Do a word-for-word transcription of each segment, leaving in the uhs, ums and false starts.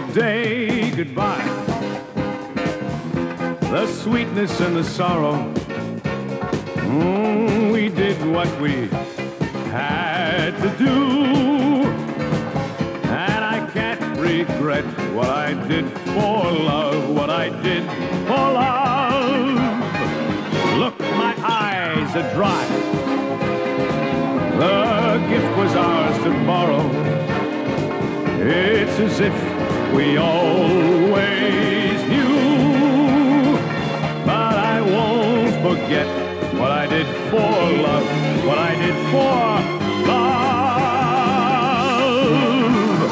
today goodbye. The sweetness and the sorrow, mm, we did what we had to do. And I can't regret what I did for love, what I did for love. Look, my eyes are dry. The gift was ours to borrow. It's as if we always knew. But I won't forget what I did for love, what I did for love.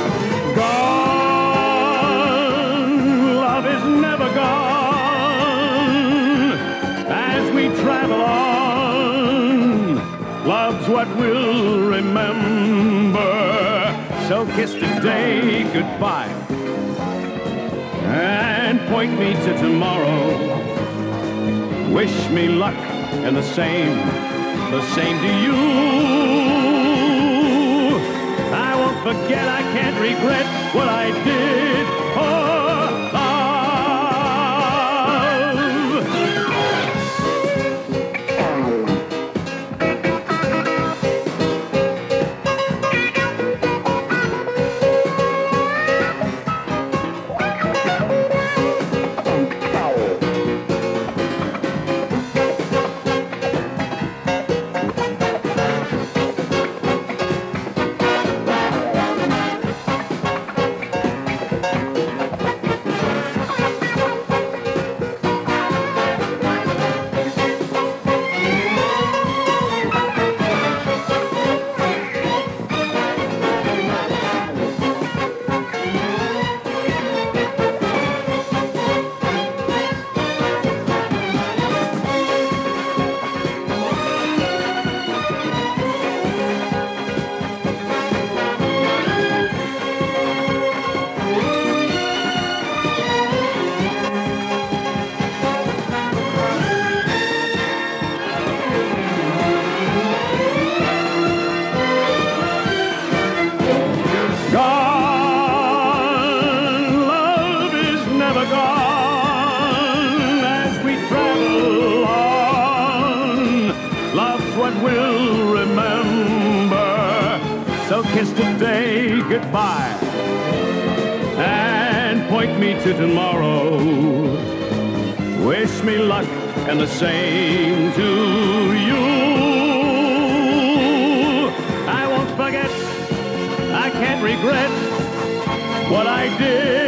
Gone, love is never gone. As we travel on, love's what we'll remember. So kiss today goodbye and point me to tomorrow. Wish me luck and the same, the same to you. I won't forget, I can't regret what I did for what we'll remember. So kiss today goodbye and point me to tomorrow. Wish me luck and the same to you. I won't forget, I can't regret what I did